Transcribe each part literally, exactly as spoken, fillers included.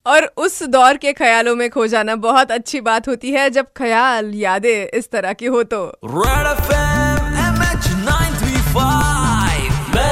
और उस दौर के ख्यालों में खो जाना बहुत अच्छी बात होती है जब ख्याल यादें इस तरह की हो तो। Red FM M H nine three five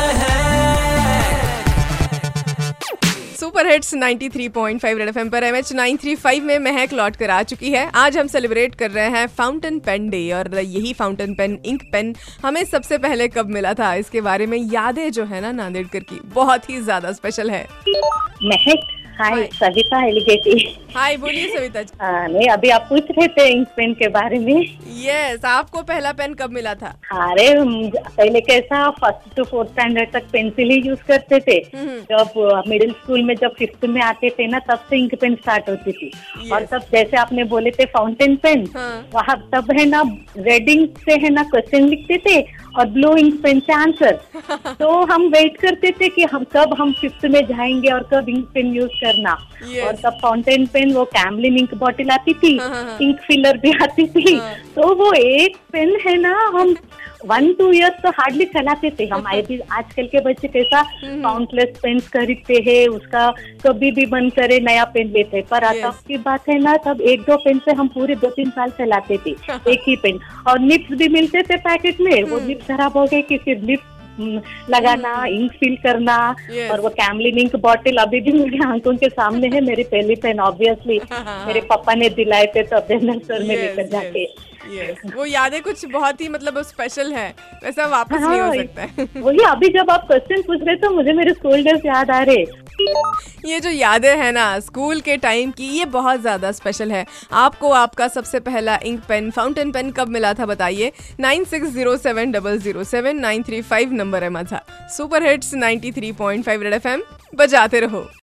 super hits ninety three point five red FM पर M H nine three five में महक लौट कर आ चुकी है। आज हम सेलिब्रेट कर रहे हैं फाउंटेन पेन डे और यही फाउंटेन पेन इंक पेन हमें सबसे पहले कब मिला था, इसके बारे में यादें जो है ना नांदेड़कर की बहुत ही ज्यादा स्पेशल है। महक, हाय, सविता एलिगेटी। हाय, बोलिए सविता जी। नहीं, अभी आप पूछ रहे थे इंक पेन के बारे में। यस, आपको पहला पेन कब मिला था? अरे पहले कैसा फर्स्ट टू फोर्थ स्टैंडर्ड तक पेंसिल ही यूज करते थे। जब मिडिल स्कूल में जब फिफ्थ में आते थे ना तब से इंक पेन स्टार्ट होती थी। yes. और तब जैसे आपने बोले थे फाउंटेन पेन, हाँ. वहाँ तब है ना रेड इंक से है ना क्वेश्चन लिखते थे और ब्लू इंक पेन से आंसर। तो हम वेट करते थे कि हम कब हम फिफ्थ में जाएंगे और कब इंक पेन यूज करना। yes. और तब फाउंटेन पेन वो कैमलिन इंक बॉटल आती थी, इंक फिलर भी आती थी। हाँ. तो वो एक पेन है ना हम वन टू इयर्स तो हार्डली चलाते थे हम। भी आजकल के बच्चे कैसा काउंटलेस पेन खरीदते हैं, उसका कभी भी मन करे नया पेन लेते, पर yes. तब की बात है ना तब एक दो पेन से हम पूरे दो तीन साल चलाते थे एक ही पेन। और निप्स भी मिलते थे पैकेट में, वो निप्स खराब हो गए कि फिर निप्स लगाना, इंक फिल करना। yes. और वो कैमलिन इंक बॉटल अभी भी मेरे आंखों के सामने है। मेरी पहली पेन ऑब्वियसली मेरे पापा ने दिलाए थे तो जनरल स्टोर में लेकर जाके। yes. वो यादें कुछ बहुत ही मतलब स्पेशल है, वैसा वापस हाँ, नहीं हो सकता है। वही अभी जब आप क्वेश्चन पूछ रहे तो मुझे मेरे स्कूल डेज याद आ रहे। ये जो यादें हैं ना स्कूल के टाइम की, ये बहुत ज्यादा स्पेशल है। आपको आपका सबसे पहला इंक पेन फाउंटेन पेन कब मिला था बताइए। Nine six zero seven double zero seven nine three five number है मजा। Super hits ninety three point five red FM बजाते रहो।